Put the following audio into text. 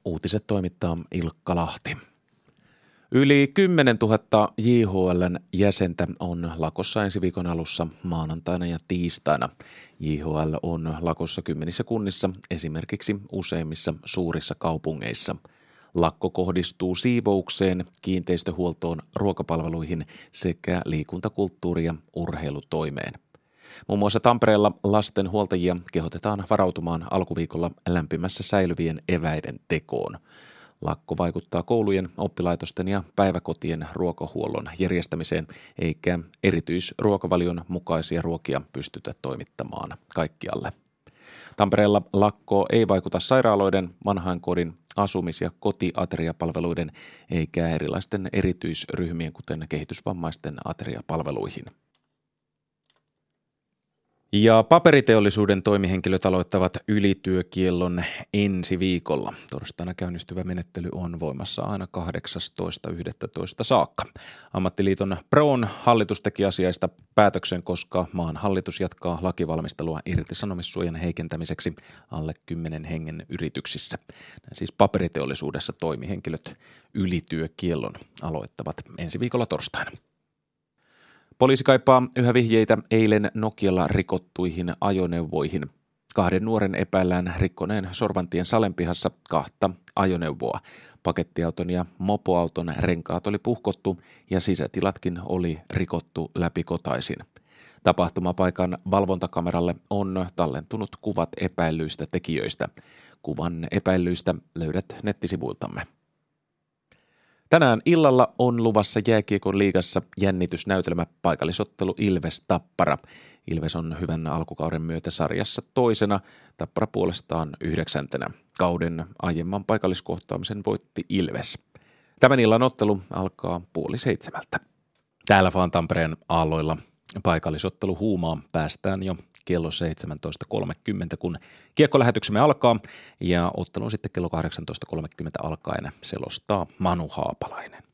Uutiset toimittaa Ilkka Lahti. Yli 10 000 JHL:n jäsentä on lakossa ensi viikon alussa maanantaina ja tiistaina. JHL on lakossa 10 kunnissa, esimerkiksi useimmissa suurissa kaupungeissa. Lakko kohdistuu siivoukseen, kiinteistöhuoltoon, ruokapalveluihin sekä liikuntakulttuuri- ja urheilutoimeen. Muun muassa Tampereella lasten huoltajia kehotetaan varautumaan alkuviikolla lämpimässä säilyvien eväiden tekoon. Lakko vaikuttaa koulujen, oppilaitosten ja päiväkotien ruokahuollon järjestämiseen, eikä erityisruokavalion mukaisia ruokia pystytä toimittamaan kaikkialle. Tampereella lakko ei vaikuta sairaaloiden, vanhainkodin, asumis- ja kotiateriapalveluiden eikä erilaisten erityisryhmien, kuten kehitysvammaisten ateriapalveluihin. Ja paperiteollisuuden toimihenkilöt aloittavat ylityökiellon ensi viikolla. Torstaina käynnistyvä menettely on voimassa aina 18.11. saakka. Ammattiliiton PROn hallitus teki asiaista päätöksen, koska maan hallitus jatkaa lakivalmistelua irtisanomissuojan heikentämiseksi alle 10 hengen yrityksissä. Siis paperiteollisuudessa toimihenkilöt ylityökiellon aloittavat ensi viikolla torstaina. Poliisi kaipaa yhä vihjeitä eilen Nokialla rikottuihin ajoneuvoihin. 2 nuoren epäillään rikkoneen Sorvantien Salenpihassa 2 ajoneuvoa. Pakettiauton ja mopoauton renkaat oli puhkottu ja sisätilatkin oli rikottu läpikotaisin. Tapahtumapaikan valvontakameralle on tallentunut kuvat epäillyistä tekijöistä. Kuvan epäillyistä löydät nettisivuiltamme. Tänään illalla on luvassa jääkiekon liigassa jännitysnäytelmä paikallisottelu Ilves-Tappara. Ilves on hyvän alkukauden myötä sarjassa toisena, Tappara puolestaan 9. Kauden aiemman paikalliskohtaamisen voitti Ilves. Tämän illan ottelu alkaa 6:30. Täällä vaan Tampereen aalloilla paikallisottelu huumaa päästään jo kello 17.30, kun kiekkolähetyksemme alkaa, ja ottelun sitten kello 18.30 alkaen selostaa Manu Haapalainen.